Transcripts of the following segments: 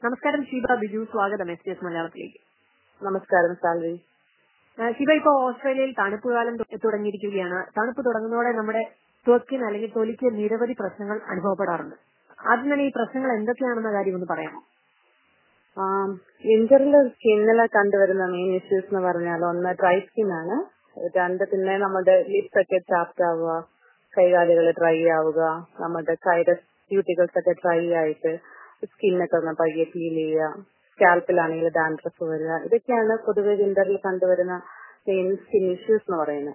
നമസ്കാരം ഷീബ ബിജു, സ്വാഗതം SBS മലയാളത്തിലേക്ക്. നമസ്കാരം സാൽവി. ഷീബ, ഇപ്പോൾ ഓസ്ട്രേലിയയിൽ തണുപ്പ് കാലം തുടങ്ങിയിരിക്കുകയാണ്. തണുപ്പ് തുടങ്ങുന്നതോടെ നമ്മുടെ ത്വക്കിന് അല്ലെങ്കിൽ തൊലിക്ക് നിരവധി പ്രശ്നങ്ങൾ അനുഭവപ്പെടാറുണ്ട്. ആദ്യം തന്നെ ഈ പ്രശ്നങ്ങൾ എന്തൊക്കെയാണെന്ന കാര്യം ഒന്ന് പറയാമോ? വിന്ററിൽ സ്കിന്നിൽ കണ്ടുവരുന്ന മെയിൻ ഇഷ്യൂസ് എന്ന് പറഞ്ഞാൽ ഒന്ന് ഡ്രൈ സ്കിൻ ആണ്, രണ്ട് പിന്നെ നമ്മുടെ ലിപ്സ് ഒക്കെ ചാപ്റ്റ് ആവുക, കൈകാലുകൾ ഡ്രൈ ആവുക, നമ്മുടെ കൈയുടെ ക്യൂട്ടിക്കൽസ് ഒക്കെ ഡ്രൈ ആയിട്ട് സ്കിന്നൊക്കെ ഒന്ന് പയ്യെ ഫീൽ ചെയ്യുക, സ്കാൽപ്പിലാണെങ്കിൽ ഡാൻഡ്രഫ് വരിക. ഇതൊക്കെയാണ് പൊതുവെ വിന്ററിൽ കണ്ടുവരുന്ന മെയിൻ സ്കിൻ ഇഷ്യൂസ് എന്ന് പറയുന്നത്.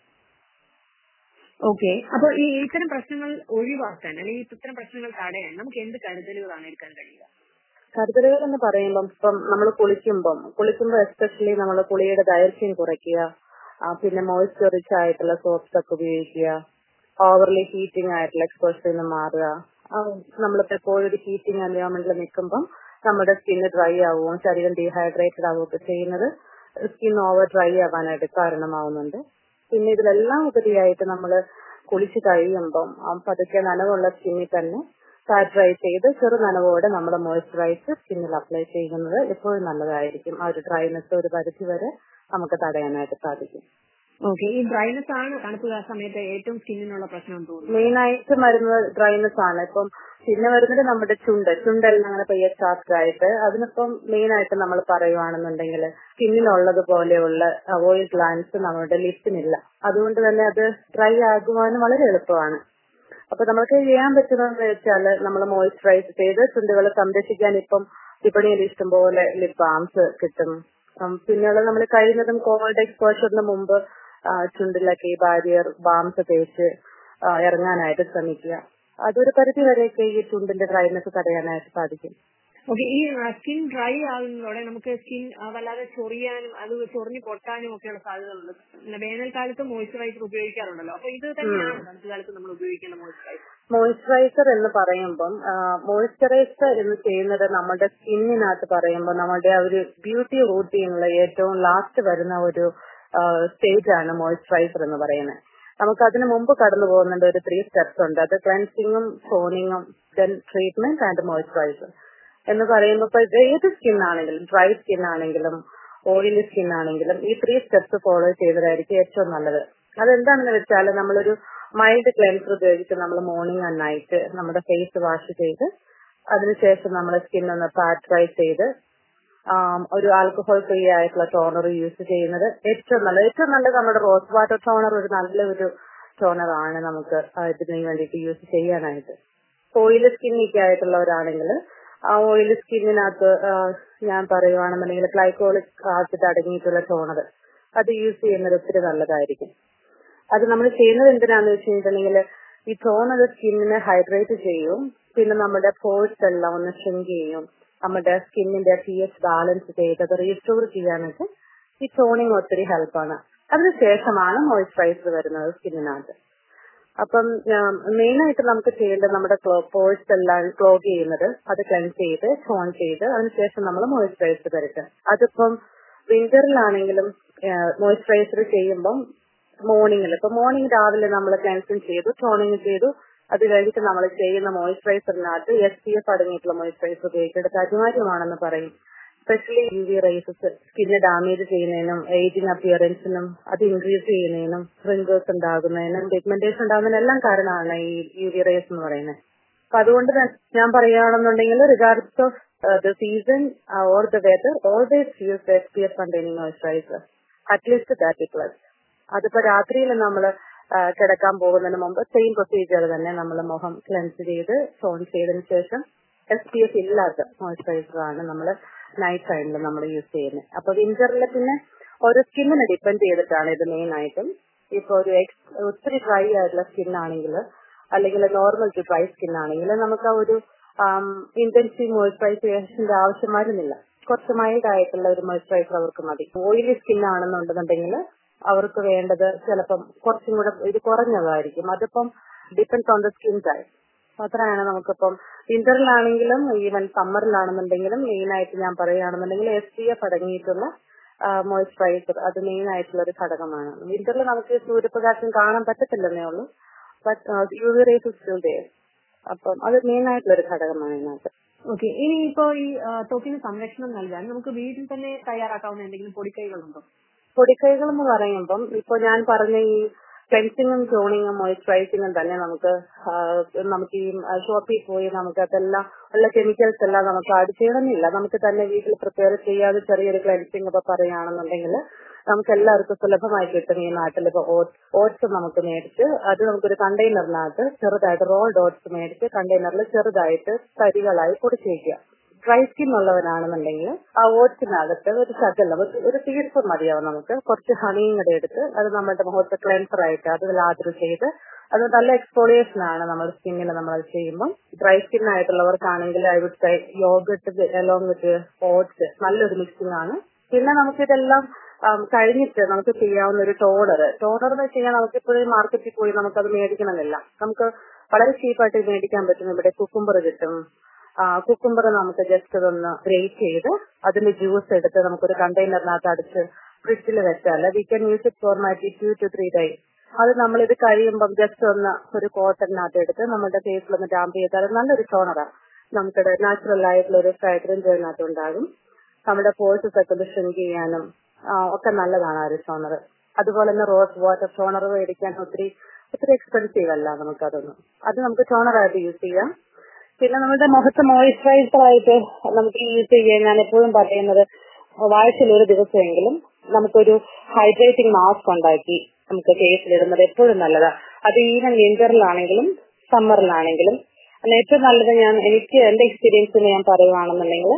ഓക്കെ, അപ്പോൾ ഈ ഇത്തരം പ്രശ്നങ്ങൾ ഒഴിവാക്കാൻ അല്ലെങ്കിൽ ഇത്തരം പ്രശ്നങ്ങൾ തടയാൻ നമുക്ക് എന്ത് കരുതലുകളാണ് എടുക്കാൻ കഴിയുക? കരുതലുകൾ എന്ന് പറയുമ്പം ഇപ്പം നമ്മൾ കുളിക്കുമ്പോൾ എസ്പെഷ്യലി നമ്മൾ കുളിയുടെ ദൈർഘ്യം കുറയ്ക്കുക, പിന്നെ മോയ്സ്ചർ റിച്ച് ആയിട്ടുള്ള സോപ്സ് ഒക്കെ ഉപയോഗിക്കുക, ഓവർലി ഹീറ്റിംഗ് ആയിട്ടുള്ള എക്സ്പോഷറിൽ നിന്ന് മാറുക. നമ്മളിപ്പോ എപ്പോഴും ഒരു ഹീറ്റിംഗ് എൻവയോൺമെന്റിൽ നിൽക്കുമ്പോൾ നമ്മുടെ സ്കിന്ന് ഡ്രൈ ആവുകയും ശരീരം ഡീഹൈഡ്രേറ്റഡ് ആവുകയൊക്കെ ചെയ്യുന്നത് സ്കിൻ ഓവർ ഡ്രൈ ആവാനായിട്ട് കാരണമാവുന്നുണ്ട്. പിന്നെ ഇതിലെല്ലാം ഉപരിയായിട്ട് നമ്മൾ കുളിച്ച് കഴിയുമ്പം പതുക്കെ നനവുള്ള സ്കിന്നിൽ തന്നെ ഫാറ്റ് ഡ്രൈ ചെയ്ത് ചെറു നനവോടെ നമ്മൾ മോയ്സ്ചറൈസർ സ്കിന്നിൽ അപ്ലൈ ചെയ്യുന്നത് എപ്പോഴും നല്ലതായിരിക്കും. ആ ഒരു ഡ്രൈനെസ് ഒരു പരിധി വരെ നമുക്ക് തടയാനായിട്ട് സാധിക്കും. ഓക്കെ, ഈ ഡ്രൈനെസ് ആണ് തണുപ്പ് സമയത്ത് ഏറ്റവും സ്കിന്നിനുള്ള പ്രശ്നം തോന്നുന്നു. മെയിൻ ആയിട്ട് വരുന്നത് ഡ്രൈനെസ് ആണ്. ഇപ്പം പിന്നെ വരുന്നത് നമ്മുടെ ചുണ്ടെല്ലാം അങ്ങനെ പയ്യെ ചാപ്റ്റ് ആയിട്ട്, അതിനിപ്പം മെയിൻ ആയിട്ട് നമ്മൾ പറയുവാണെന്നുണ്ടെങ്കിൽ സ്കിന്നിനുള്ളത് പോലെയുള്ള ഓയിൽ ഗ്ലാൻസ് നമ്മുടെ ലിപ്സിനില്ല. അതുകൊണ്ട് തന്നെ അത് ഡ്രൈ ആകുവാനും വളരെ എളുപ്പമാണ്. അപ്പൊ നമുക്ക് ചെയ്യാൻ പറ്റുന്നതെന്ന് വെച്ചാൽ നമ്മൾ മോയ്സ്ചറൈസ് ചെയ്ത് ചുണ്ടുകൾ സംരക്ഷിക്കാൻ ഇപ്പം വിപണിയിൽ ഇഷ്ടംപോലെ ലിപ് ബാംസ് കിട്ടും. പിന്നെയുള്ള നമ്മൾ കഴിയുന്നതും കോൾഡ് എക്സ്പോഷറിന് മുമ്പ് ചുണ്ടിലൊക്കെ ഈ ബാരിയർ ബാംസ് തേച്ച് ഇറങ്ങാനായിട്ട് ശ്രമിക്കുക. അതൊരു പരിധി വരെയൊക്കെ ഈ ചുണ്ടിന്റെ ഡ്രൈനെസ് തടയാനായിട്ട് സാധിക്കും. ഓക്കെ, ഈ സ്കിൻ ഡ്രൈ ആകുന്നതോടെ നമുക്ക് സ്കിൻ വല്ലാതെ ചൊറിയാനും അത് ചൊറിഞ്ഞു പൊട്ടാനും ഒക്കെയുള്ള സാധ്യതകളുണ്ട്. വേനൽക്കാലത്ത് മോയ്സ്ചറൈസർ ഉപയോഗിക്കാറുണ്ടല്ലോ, അപ്പൊ ഇത് തന്നെയാണ് തണുപ്പ് കാലത്ത് നമ്മൾ ഉപയോഗിക്കുന്ന മോയ്സ്ചറൈസർ എന്ന് പറയുമ്പം മോയ്സ്ചറൈസർ എന്ന് ചെയ്യുന്നത് നമ്മുടെ സ്കിന്നിനകത്ത് പറയുമ്പോൾ നമ്മുടെ ആ ഒരു ബ്യൂട്ടി റൂട്ടീനുള്ള ഏറ്റവും ലാസ്റ്റ് വരുന്ന ഒരു സ്റ്റേജ് ആണ് മോയ്സ്ചറൈസർ എന്ന് പറയുന്നത്. നമുക്ക് അതിന് മുമ്പ് കടന്നു പോകുന്നുണ്ട് ഒരു 3 സ്റ്റെപ്സ് ഉണ്ട്. അത് ക്ലെൻസിങ്ങും ടോണിങ്ങും ദെൻ ട്രീറ്റ്മെന്റ് ആൻഡ് മോയ്സ്ചറൈസർ എന്ന് പറയുമ്പോൾ ഇപ്പൊ ഏത് സ്കിൻ ആണെങ്കിലും ഡ്രൈ സ്കിൻ ആണെങ്കിലും ഓയിലി സ്കിൻ ആണെങ്കിലും ഈ 3 സ്റ്റെപ്സ് ഫോളോ ചെയ്തതായിരിക്കും ഏറ്റവും നല്ലത്. അതെന്താണെന്ന് വെച്ചാൽ നമ്മളൊരു മൈൽഡ് ക്ലെൻസർ ഉപയോഗിച്ച് നമ്മൾ മോർണിംഗ് ആൻഡ് നൈറ്റ് നമ്മുടെ ഫേസ് വാഷ് ചെയ്ത് അതിനുശേഷം നമ്മുടെ സ്കിൻ ഒന്ന് പാറ്റ് ഡ്രൈ ചെയ്ത് ഒരു ആൽക്കഹോൾ ഫ്രീ ആയിട്ടുള്ള ടോണർ യൂസ് ചെയ്യുന്നത് ഏറ്റവും നല്ലത്. നമ്മുടെ റോസ് വാട്ടർ ടോണർ ഒരു നല്ലൊരു ടോണറാണ് നമുക്ക് ഇതിന് വേണ്ടിയിട്ട് യൂസ് ചെയ്യാനായിട്ട്. ഓയിലി സ്കിന്നൊക്കെ ആയിട്ടുള്ളവരാണെങ്കിൽ ആ ഓയിലി സ്കിന്നിനകത്ത് ഞാൻ പറയുവാണെന്നുണ്ടെങ്കിൽ ഗ്ലൈക്കോളിക് ആസിഡ് അടങ്ങിയിട്ടുള്ള ടോണർ അത് യൂസ് ചെയ്യുന്നത് ഒത്തിരി നല്ലതായിരിക്കും. അത് നമ്മൾ ചെയ്യുന്നത് എന്തിനാന്ന് വെച്ച് കഴിഞ്ഞിട്ടുണ്ടെങ്കിൽ ഈ ടോണർ സ്കിന്നിനെ ഹൈഡ്രേറ്റ് ചെയ്യും, പിന്നെ നമ്മുടെ പോഴ്സ് എല്ലാം ഒന്ന് ഷ്രിങ്ക് ചെയ്യും, നമ്മുടെ സ്കിന്നിന്റെ pH ബാലൻസ് ചെയ്ത് അത് റീസ്റ്റോർ ചെയ്യാനൊക്കെ ഈ ടോണിങ് ഒത്തിരി ഹെൽപ്പാണ്. അതിനുശേഷമാണ് മോയ്സ്ചറൈസർ വരുന്നത് സ്കിന്നിനകത്ത്. അപ്പം മെയിൻ ആയിട്ട് നമുക്ക് ചെയ്യേണ്ടത് നമ്മുടെ പോഴ്സ് എല്ലാം ക്ലോഗ് ചെയ്യുന്നത് അത് ക്ലെൻസ് ചെയ്ത് ടോൺ ചെയ്ത് അതിനുശേഷം നമ്മൾ മോയ്സ്ചറൈസർ തരുക. അതിപ്പം വിന്ററിലാണെങ്കിലും മോയ്സ്ചറൈസർ ചെയ്യുമ്പം മോർണിംഗ് രാവിലെ നമ്മൾ ക്ലെൻസിങ് ചെയ്തു, ടോണിങ് ചെയ്തു, അത് കഴിഞ്ഞിട്ട് നമ്മൾ ചെയ്യുന്ന മോയ്സ്ചറൈസറിനകത്ത് SPF അടങ്ങിയിട്ടുള്ള മോയ്സ്ചറൈസർ ഉപയോഗിക്കേണ്ടത് അനിവാര്യമാണെന്ന് പറയും. സ്പെഷ്യലി UV റേസസ് സ്കിന്നെ ഡാമേജ് ചെയ്യുന്നതിനും ഏജിങ് അപ്പിയറൻസിനും അത് ഇൻക്രീസ് ചെയ്യുന്നതിനും റിങ്കിൾസ് ഉണ്ടാകുന്നതിനും പിഗ്മെന്റേഷൻ ഉണ്ടാകുന്നതിനും എല്ലാം കാരണമാണ് ഈ UV റേസ് എന്ന് പറയുന്നത്. അപ്പൊ അതുകൊണ്ട് ഞാൻ പറയുകയാണെന്നുണ്ടെങ്കിൽ regards of the season or the weather always use SPF containing moisturiser at least 30+. അതിപ്പോ രാത്രിയിൽ നമ്മൾ കിടക്കാൻ പോകുന്നതിന് മുമ്പ് സെയിം പ്രൊസീജിയർ തന്നെ നമ്മൾ മുഖം ക്ലെൻസ് ചെയ്ത് ടോൺ ചെയ്തതിനു ശേഷം SPF ഇല്ലാത്ത മോയ്സ്ചറൈസർ ആണ് നമ്മൾ നൈറ്റ് ടൈമിൽ നമ്മൾ യൂസ് ചെയ്യുന്നത്. അപ്പൊ വിന്ററിൽ പിന്നെ ഓരോ സ്കിന്നിനെ ഡിപ്പെൻഡ് ചെയ്തിട്ടാണ് ഇത് മെയിൻ ആയിട്ടും. ഇപ്പൊ ഒരു ഒത്തിരി ഡ്രൈ ആയിട്ടുള്ള സ്കിൻ ആണെങ്കിൽ അല്ലെങ്കിൽ നോർമൽ ടു ഡ്രൈ സ്കിൻ ആണെങ്കിൽ നമുക്ക് ആ ഒരു ഇന്റൻസീവ് മോയ്സ്ചറൈസേഷന്റെ ആവശ്യം വരുന്നില്ല. കുറച്ച് മൈൽഡ് ആയിട്ടുള്ള ഒരു മോയ്സ്ചറൈസർ അവർക്ക് മതി. ഓയിലി സ്കിൻ ആണെന്നുണ്ടെന്നുണ്ടെങ്കിൽ അവർക്ക് വേണ്ടത് ചിലപ്പം കുറച്ചും കൂടെ ഇത് കുറഞ്ഞതായിരിക്കും. അതിപ്പം depends on the skin type. അത്രയാണ് നമുക്കിപ്പം വിന്ററിലാണെങ്കിലും ഈവൻ സമ്മറിലാണെന്നുണ്ടെങ്കിലും മെയിൻ ആയിട്ട് ഞാൻ പറയുകയാണെന്നുണ്ടെങ്കിൽ SPF അടങ്ങിയിട്ടുള്ള മോയ്സ്ചറൈസർ അത് മെയിൻ ആയിട്ടുള്ള ഒരു ഘടകമാണ്. വിന്ററിൽ നമുക്ക് സൂര്യപ്രകാശം കാണാൻ പറ്റത്തില്ലെന്നേ ഉള്ളൂ, but UV rays still there. അപ്പം അത് മെയിൻ ആയിട്ടുള്ള ഒരു ഘടകമാണ് ഇതിനകത്ത്. ഓക്കെ, ഇനി ഇപ്പോ ഈ ത്വക്കിന് സംരക്ഷണം നൽകാൻ നമുക്ക് വീട്ടിൽ തന്നെ തയ്യാറാക്കാവുന്ന എന്തെങ്കിലും പൊടിക്കൈകളുണ്ടോ? പൊടിക്കൈകൾ എന്ന് പറയുമ്പം ഇപ്പൊ ഞാൻ പറഞ്ഞ ഈ ക്ലെൻസിങ്ങും ടോണിങ്ങും മോയിസ്ചറൈസിങ്ങും തന്നെ നമുക്ക് ഈ ഷോപ്പിൽ പോയി നമുക്ക് അതെല്ലാം ഉള്ള കെമിക്കൽസ് എല്ലാം നമുക്ക് ആഡ് ചെയ്യണമെന്നില്ല. നമുക്ക് തന്നെ വീട്ടിൽ പ്രിപ്പയർ ചെയ്യാതെ ചെറിയൊരു ക്ലെൻസിങ് ഒക്കെ പറയുകയാണെന്നുണ്ടെങ്കിൽ നമുക്ക് എല്ലാവർക്കും സുലഭമായി കിട്ടും. ഈ നാട്ടിൽ ഇപ്പൊ ഓട്സ് നമുക്ക് മേടിച്ച് അത് നമുക്കൊരു കണ്ടെയ്നറിനകത്ത് ചെറുതായിട്ട് റോൾഡ് ഓട്സ് മേടിച്ച് കണ്ടെയ്നറിൽ ചെറുതായിട്ട് തരികളായി പൊടിച്ച് വയ്ക്കുക. ഡ്രൈ സ്കിൻ ഉള്ളവരാണെന്നുണ്ടെങ്കിൽ ആ ഓട്സിനകത്ത് ഒരു ശകലം ഒരു ടീസ്പൂൺ മതിയാവും. നമുക്ക് കുറച്ച് ഹണിയും കൂടെ എടുത്ത് അത് നമ്മുടെ മുഖത്ത് ക്ലെൻസർ ആയിട്ട് അത് ലാദർ ചെയ്ത് അത് നല്ല എക്സ്ഫോളിയേഷൻ ആണ് നമ്മുടെ സ്കിന്നിൽ നമ്മൾ ചെയ്യുമ്പോൾ. ഡ്രൈ സ്കിൻ ആയിട്ടുള്ളവർക്കാണെങ്കിൽ I would say yogurt along with oats നല്ലൊരു മിക്സിംഗ് ആണ്. പിന്നെ നമുക്കിതെല്ലാം കഴിഞ്ഞിട്ട് നമുക്ക് ചെയ്യാവുന്ന ഒരു ടോണർ എന്ന് വെച്ച് കഴിഞ്ഞാൽ നമുക്കിപ്പോഴും മാർക്കറ്റിൽ പോയി നമുക്കത് മേടിക്കണമെന്നില്ല. നമുക്ക് വളരെ ചീപ്പായിട്ട് മേടിക്കാൻ പറ്റും. ഇവിടെ കുക്കുംബർ കിട്ടും. കുക്കുംബർ നമുക്ക് ജസ്റ്റ് അതൊന്ന് ഗ്രേറ്റ് ചെയ്ത് അതിന്റെ ജ്യൂസ് എടുത്ത് നമുക്കൊരു കണ്ടെയ്നറിനകത്ത് അടിച്ച് ഫ്രിഡ്ജിൽ വെച്ചാൽ we can use it for 2 to 3 days. അത് നമ്മളിത് കഴിയുമ്പം ജസ്റ്റ് ഒന്ന് ഒരു കോട്ടണിനകത്ത് എടുത്ത് നമ്മുടെ ഫേസിലൊന്ന് ടാമ്പ് ചെയ്താൽ നല്ലൊരു ടോണറാണ്. നമുക്കിടെ നാച്ചുറൽ ആയിട്ടുള്ള ഒരു ഫ്രാഗ്രൻസ് അതിനകത്ത് ഉണ്ടാകും. നമ്മുടെ പോഴ്സസ് ഒക്കെ ഒന്ന് ഷ്രിങ്ക് ചെയ്യാനും ഒക്കെ നല്ലതാണ് ആ ഒരു ടോണർ. അതുപോലെ തന്നെ റോസ് വാട്ടർ ടോണർ മേടിക്കാൻ ഒത്തിരി എക്സ്പെൻസീവ് അല്ല നമുക്കതൊന്നും. അത് നമുക്ക് ടോണറായിട്ട് യൂസ് ചെയ്യാം. പിന്നെ നമ്മുടെ മുഖത്ത് മോയിസ്ചറൈസർ ആയിട്ട് നമുക്ക് യൂസ് ചെയ്യാൻ ഞാൻ എപ്പോഴും പറയുന്നത് ആഴ്ചയിൽ ഒരു ദിവസമെങ്കിലും നമുക്കൊരു ഹൈഡ്രേറ്റിംഗ് മാസ്ക് ഉണ്ടാക്കി നമുക്ക് ഫേസിലിടുന്നത് എപ്പോഴും നല്ലതാണ്. അത് ഈവൻ വിന്ററിലാണെങ്കിലും സമ്മറിലാണെങ്കിലും ഏറ്റവും നല്ലത് എനിക്ക് എന്റെ എക്സ്പീരിയൻസിൽ ഞാൻ പറയുവാണെന്നുണ്ടെങ്കിൽ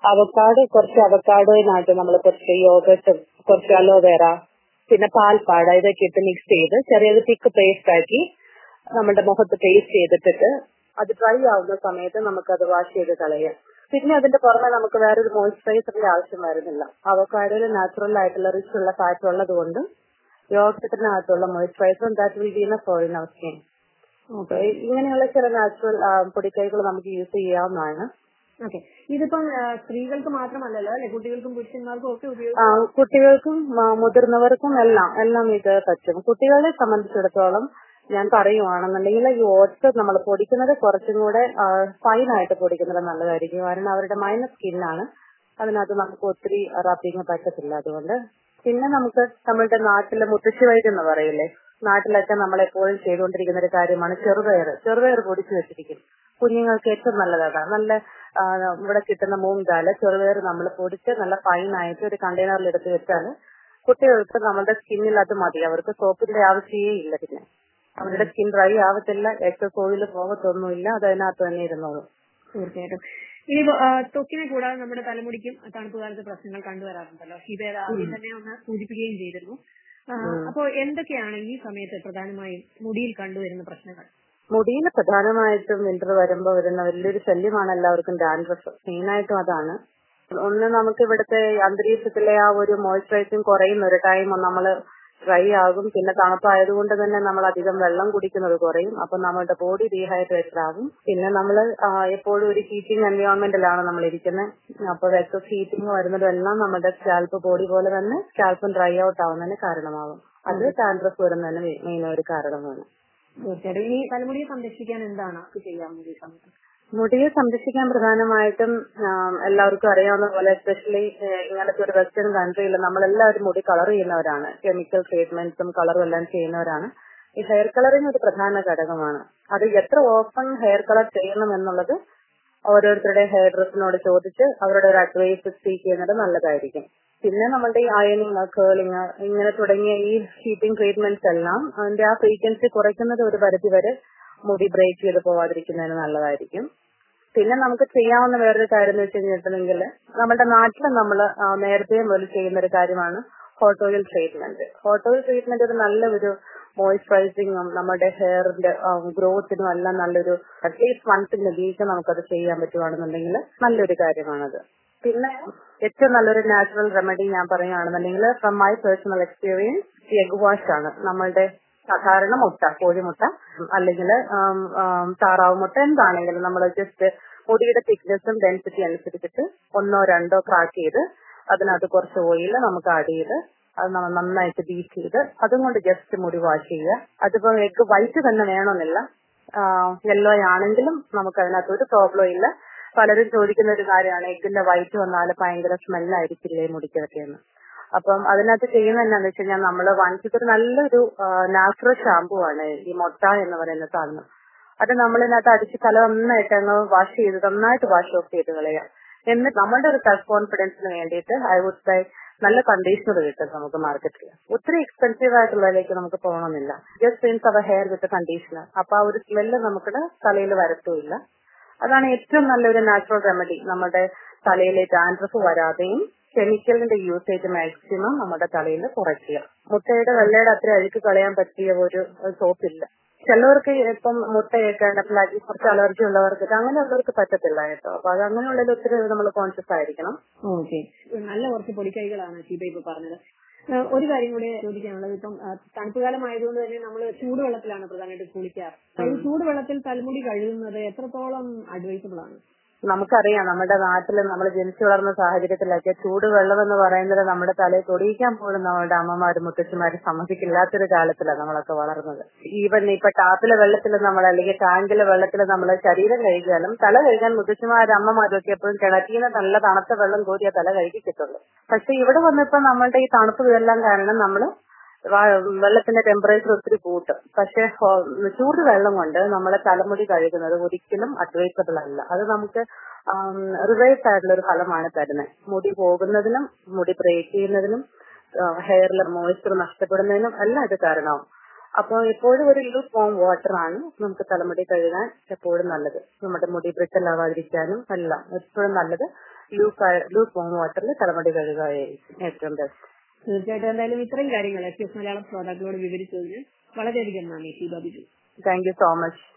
കുറച്ച് അവക്കാഡോയിനകത്ത് നമ്മൾ കുറച്ച് യോഗട്ടും കുറച്ച് അലോവേറ പിന്നെ പാൽപ്പാട ഇതൊക്കെ ഇട്ട് മിക്സ് ചെയ്ത് ചെറിയൊരു തിക്ക് പേസ്റ്റ് ആക്കി നമ്മുടെ മുഖത്ത് പേസ്റ്റ് ചെയ്തിട്ട് അത് ഡ്രൈ ആവുന്ന സമയത്ത് നമുക്കത് വാഷ് ചെയ്ത് കളയാം. പിന്നെ അതിന്റെ പുറമെ നമുക്ക് വേറൊരു മോയിസ്ചറൈസറിന്റെ ആവശ്യം വരുന്നില്ല. അവക്കാഡോയിൽ നാച്ചുറൽ ആയിട്ടുള്ള റിച്ച് ഉള്ള ഫാറ്റ് ഉള്ളത് കൊണ്ട് യോഗത്തിനകത്തുള്ള moisturiser that will be enough for in our skin. ഇങ്ങനെയുള്ള ചില നാച്ചുറൽ പൊടിക്കൈകൾ നമുക്ക് യൂസ് ചെയ്യാവുന്നതാണ്. ഓക്കെ, ഇതിപ്പം സ്ത്രീകൾക്ക് മാത്രമല്ലല്ലോ അല്ലെ, കുട്ടികൾക്കും പുരുഷന്മാർക്കും ഒക്കെ ഉപയോഗിക്കാം. കുട്ടികൾക്കും മുതിർന്നവർക്കും എല്ലാം ഇത് പറ്റും. കുട്ടികളെ സംബന്ധിച്ചിടത്തോളം ഞാൻ പറയുവാണെന്നുണ്ടെങ്കിൽ ഈ ഓട്സ് നമ്മൾ പൊടിക്കുന്നത് കുറച്ചും കൂടെ ഫൈനായിട്ട് പൊടിക്കുന്നത് നല്ലതായിരിക്കും. കാരണം അവരുടെ മൈനസ് സ്കിന്നാണ്, അതിനകത്ത് നമുക്ക് ഒത്തിരി റബ്ബിങ് പറ്റത്തില്ല. അതുകൊണ്ട് പിന്നെ നമുക്ക് നമ്മളുടെ നാട്ടിലെ മുത്തശ്ശി വൈദ്യം എന്ന് പറയില്ലേ, നാട്ടിലൊക്കെ നമ്മളെപ്പോഴും ചെയ്തുകൊണ്ടിരിക്കുന്ന ഒരു കാര്യമാണ് ചെറുപയർ പൊടിച്ചു വെച്ചിരിക്കും. കുഞ്ഞുങ്ങൾക്ക് ഏറ്റവും നല്ലതാണ്. നല്ല ഇവിടെ കിട്ടുന്ന മൂങ്കാല് ചെറുപയർ നമ്മൾ പൊടിച്ച് നല്ല ഫൈനായിട്ട് ഒരു കണ്ടെയ്നറിൽ എടുത്ത് വെച്ചാൽ കുട്ടികൾക്ക് നമ്മുടെ സ്കിന്നിൽ അത് മതി. അവർക്ക് സോപ്പിന്റെ ആവശ്യമേ ഇല്ല. പിന്നെ അവരുടെ സ്കിൻ ഡ്രൈ ആവത്തില്ല, എക്സസ് ഓയിൽ പോകത്തൊന്നുമില്ല, അത് അതിനകത്ത് തന്നെ ഇരുന്നോളൂ. തീർച്ചയായിട്ടും. ഇനി ത്വക്കിനെ കൂടാതെ നമ്മുടെ തലമുടിക്കും തണുപ്പ് കാലത്ത് പ്രശ്നങ്ങൾ കണ്ടുവരാറുണ്ടല്ലോ. ഹിബേര ആദ്യം തന്നെ ഒന്ന് സൂചിപ്പിക്കുകയും ചെയ്തിരുന്നു. അപ്പോ എന്തൊക്കെയാണ് ഈ സമയത്ത് പ്രധാനമായും മുടിയിൽ കണ്ടുവരുന്ന പ്രശ്നങ്ങൾ? മുടിയിൽ പ്രധാനമായിട്ടും വിന്റർ വരുമ്പോൾ വരുന്ന വലിയൊരു ശല്യമാണ് എല്ലാവർക്കും ഡാൻഡ്രഫ്. മെയിനായിട്ടും അതാണ്. ഒന്ന് നമുക്ക് ഇവിടുത്തെ അന്തരീക്ഷത്തിലെ ആ ഒരു മോയിസ്ചറൈസിങ് കുറയുന്ന ഒരു ടൈം നമ്മൾ ഡ്രൈ ആകും. പിന്നെ തണുപ്പായതുകൊണ്ട് തന്നെ നമ്മൾ അധികം വെള്ളം കുടിക്കുന്നത് കുറയും. അപ്പൊ നമ്മുടെ ബോഡി ഡീഹൈഡ്രേറ്റഡ് ആകും. പിന്നെ നമ്മൾ എപ്പോഴും ഒരു ഹീറ്റിംഗ് എൻവയോൺമെന്റിലാണ് നമ്മൾ ഇരിക്കുന്നത്. അപ്പൊ എക്സസ് ഹീറ്റിംഗ് വരുന്നതും എല്ലാം നമ്മുടെ സ്കാൽപ്പ് ബോഡി പോലെ തന്നെ സ്കാൽപ്പും ഡ്രൈ ഔട്ട് ആവുന്നതിന് കാരണമാകും. അത് ഡാൻഡ്രഫ് വരുന്നതിന് മെയിൻ ഒരു കാരണമാണ്. തീർച്ചയായിട്ടും. ഇനി തലമുടിയെ സംരക്ഷിക്കാൻ എന്താണ് ചെയ്യാവുന്നത് ഈ സമയത്ത്? മുടിയെ സംരക്ഷിക്കാൻ പ്രധാനമായിട്ടും എല്ലാവർക്കും അറിയാവുന്ന പോലെ എസ്പെഷ്യലി ഇങ്ങനത്തെ ഒരു വെസ്റ്റേൺ കൺട്രിയിൽ നമ്മളെല്ലാവരും മുടി കളർ ചെയ്യുന്നവരാണ്. കെമിക്കൽ ട്രീറ്റ്മെന്റ്സും കളറും എല്ലാം ചെയ്യുന്നവരാണ്. ഈ ഹെയർ കളറിംഗ് ഒരു പ്രധാന ഘടകമാണ്. അത് എത്ര ഓപ്പൺ ഹെയർ കളർ ചെയ്യണം എന്നുള്ളത് ഓരോരുത്തരുടെ ഹെയർ ഡ്രസ്സിനോട് ചോദിച്ച് അവരുടെ ഒരു അഡ്വൈസ് സീക്ക് ചെയ്യുന്നത് നല്ലതായിരിക്കും. പിന്നെ നമ്മുടെ ഈ അയണിങ്, കേളിങ് ഇങ്ങനെ തുടങ്ങിയ ഈ ഹീറ്റിംഗ് ട്രീറ്റ്മെന്റ്സ് എല്ലാം അതിന്റെ ആ ഫ്രീക്വൻസി കുറയ്ക്കുന്നത് ഒരു പരിധി വരെ മുടി ബ്രേക്ക് ചെയ്ത് പോവാതിരിക്കുന്നതിന് നല്ലതായിരിക്കും. പിന്നെ നമുക്ക് ചെയ്യാവുന്ന വേറൊരു കാര്യം എന്ന് വെച്ച് കഴിഞ്ഞിട്ടുണ്ടെങ്കിൽ നമ്മുടെ നാട്ടിൽ നമ്മൾ നേരത്തെ മുതൽ ചെയ്യുന്ന ഒരു കാര്യമാണ് hot oil treatment. Hot oil treatment ഒരു നല്ലൊരു മോയിസ്ചറൈസിങ്ങും നമ്മുടെ ഹെയറിന്റെ ഗ്രോത്തിനും എല്ലാം നല്ലൊരു at least once in a week നമുക്കത് ചെയ്യാൻ പറ്റുവാണെന്നുണ്ടെങ്കിൽ നല്ലൊരു കാര്യമാണത്. പിന്നെ ഏറ്റവും നല്ലൊരു നാച്ചുറൽ റെമഡി ഞാൻ പറയുകയാണെന്നുണ്ടെങ്കിൽ from my personal experience egg wash ആണ്. നമ്മളുടെ സാധാരണ മുട്ട, കോഴിമുട്ട അല്ലെങ്കിൽ താറാവ് മുട്ട എന്താണെങ്കിലും നമ്മൾ ജസ്റ്റ് മുടിയുടെ തിക്നെസ്സും ഡെൻസിറ്റി അനുസരിച്ചിട്ട് 1 or 2 ക്രാക്ക് ചെയ്ത് അതിനകത്ത് കുറച്ച് ഓയിൽ നമുക്ക് ആഡ് ചെയ്ത് അത് നമ്മൾ നന്നായിട്ട് ബീറ്റ് ചെയ്ത് അതും കൊണ്ട് ജസ്റ്റ് മുടി വാഷ് ചെയ്യുക. അതിപ്പോ എഗ് വൈറ്റ് തന്നെ വേണമെന്നില്ല, യെല്ലോ ആണെങ്കിലും നമുക്ക് അതിനകത്ത് ഒരു പ്രോബ്ലം ഇല്ല. പലരും ചോദിക്കുന്ന ഒരു കാര്യമാണ് എഗ്ഗിന്റെ വൈറ്റ് വന്നാൽ ഭയങ്കര സ്മെല്ലായിരിക്കില്ലേ മുടിക്കൊക്കെ എന്ന്. അപ്പം അതിനകത്ത് ചെയ്യുന്ന എന്താണെന്ന് വെച്ച് കഴിഞ്ഞാൽ നമ്മൾ വാങ്ങിച്ചിട്ട് നല്ലൊരു നാച്ചുറൽ ഷാമ്പു ആണ് ഈ മൊട്ട എന്ന് പറയുന്ന സാധനം. അത് നമ്മളിതിനകത്ത് അടിച്ച് തല നന്നായിട്ട് അങ്ങ് വാഷ് ചെയ്ത് നന്നായിട്ട് വാഷ് ഓഫ് ചെയ്ത് കളയാം. എന്നിട്ട് നമ്മുടെ ഒരു സെൽഫ് കോൺഫിഡൻസിന് വേണ്ടിയിട്ട് ഐ വുഡ് സേ നല്ല കണ്ടീഷണർ കിട്ടും നമുക്ക് മാർക്കറ്റിൽ. ഒത്തിരി എക്സ്പെൻസീവ് ആയിട്ടുള്ളതിലേക്ക് നമുക്ക് പോകണമെന്നില്ല. Just cleanse our hair with conditioner. അപ്പൊ ആ ഒരു സ്മെല്ല് നമ്മുടെ തലയിൽ വരത്തുമില്ല. അതാണ് ഏറ്റവും നല്ലൊരു നാച്ചുറൽ റെമഡി. നമ്മുടെ തലയിലെ ഡാൻഡ്രഫ് വരാതെയും കെമിക്കലിന്റെ യൂസേജ് മാക്സിമം നമ്മുടെ തലയിൽ കുറയ്ക്കുക. മുട്ടയുടെ വെള്ളയുടെ അത്ര അഴുക്ക് കളയാൻ പറ്റിയ ഒരു സോപ്പില്ല. ചിലവർക്ക് ഇപ്പം മുട്ടയൊക്കെ കുറച്ച് അലർജി ഉള്ളവർക്ക് അങ്ങനെയുള്ളവർക്ക് പറ്റത്തില്ല കേട്ടോ. അപ്പൊ അത് അങ്ങനെയുള്ളതിൽ ഒത്തിരി നമ്മൾ കോൺഷ്യസ് ആയിരിക്കണം. ഓക്കെ, നല്ല കുറച്ച് പൊടിക്കൈകളാണ് ഷീബ ഇപ്പൊ പറഞ്ഞത്. ഒരു കാര്യം കൂടി ചോദിക്കാനുള്ളത്, ഇപ്പം തണുപ്പ് കാലം ആയതുകൊണ്ട് തന്നെ നമ്മൾ ചൂടുവെള്ളത്തിലാണ് പ്രധാനമായിട്ട് കുളിക്കാറ്. ഈ ചൂടുവെള്ളത്തിൽ തലമുടി കഴുകുന്നത് എത്രത്തോളം അഡ്വൈസബിൾ ആണ്? നമുക്കറിയാം നമ്മുടെ നാട്ടിൽ നമ്മൾ ജനിച്ചു വളർന്ന സാഹചര്യത്തിലൊക്കെ ചൂടുവെള്ളം എന്ന് പറയുന്നത് നമ്മുടെ തലയിൽ തൊടിയിക്കാൻ പോലും നമ്മുടെ അമ്മമാരും മുത്തച്ഛന്മാരും സമ്മതിക്കില്ലാത്തൊരു കാലത്തിലാണ് നമ്മളൊക്കെ വളർന്നത്. ഈവൻ ഇപ്പൊ ടാപ്പിലെ വെള്ളത്തിൽ നമ്മൾ അല്ലെങ്കിൽ ടാങ്കിലെ വെള്ളത്തിൽ നമ്മൾ ശരീരം കഴുകിയാലും തല കഴുകാൻ മുത്തച്ഛന്മാരും അമ്മമാരും ഒക്കെ എപ്പോഴും കിണറ്റിന്ന് നല്ല തണുത്ത വെള്ളം കോരിയ തല കഴുകിക്കിട്ടുള്ളൂ. പക്ഷെ ഇവിടെ വന്നിപ്പോ നമ്മളുടെ ഈ തണുപ്പ് ഇതെല്ലാം കാരണം നമ്മള് വെള്ളത്തിന്റെ ടെമ്പറേച്ചർ ഒത്തിരി കൂട്ടും. പക്ഷെ ചൂടുവെള്ളം കൊണ്ട് നമ്മളെ തലമുടി കഴുകുന്നത് ഒരിക്കലും അഡ്വൈസബിൾ അല്ല. അത് നമുക്ക് റിവേഴ്സ് ആയിട്ടുള്ള ഒരു ഫലമാണ് തരുന്നത്. മുടി പോകുന്നതിനും മുടി ബ്രേക്ക് ചെയ്യുന്നതിനും ഹെയറിലെ മോയ്സ്ചർ നഷ്ടപ്പെടുന്നതിനും എല്ലാം ഇത് കാരണമാവും. അപ്പോൾ എപ്പോഴും ഒരു ലൂസ് വാം വാട്ടർ ആണ് നമുക്ക് തലമുടി കഴുകാൻ എപ്പോഴും നല്ലത്. നമ്മുടെ മുടി ബ്രിട്ടലാവാതിരിക്കാനും എല്ലാം എപ്പോഴും നല്ലത് ലൂസ് വാം വാട്ടറിൽ തലമുടി കഴുകുകയായിരിക്കും ഏറ്റവും ബെസ്റ്റ്. തീർച്ചയായിട്ടും. എന്തായാലും ഇത്രയും കാര്യങ്ങൾ SBS മലയാളം ശ്രോതാക്കളോട് വിവരിച്ചതിന് വളരെയധികം നന്ദി Sheeba Biju. Thank you so much.